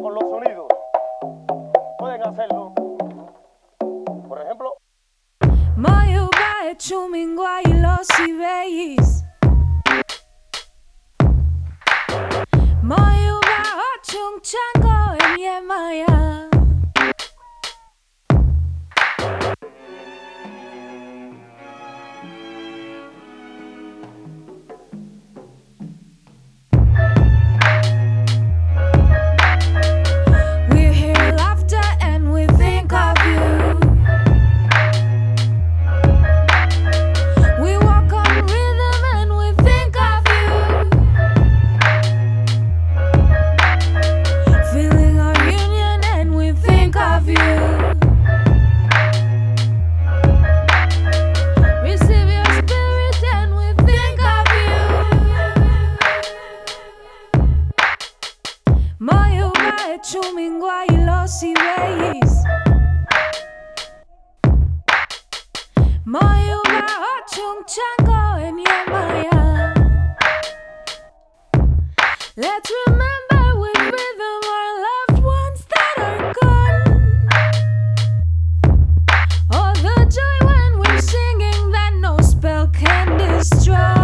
con los sonidos. Pueden hacerlo. Por ejemplo. Moyo bae chumingwa ilosi veis. Moyo ba ochung chango enyemaya. We hear laughter and we think of you. We walk on rhythm and we think of you. Feeling our union and we think of you. Receive your spirit and we think of you. Moyo bae chumingwa ilosi veis. Moyo ba ochung chango enyemaya. Let's remember with rhythm our loved ones that are gone. Oh, the joy when we're singing that no spell can destroy.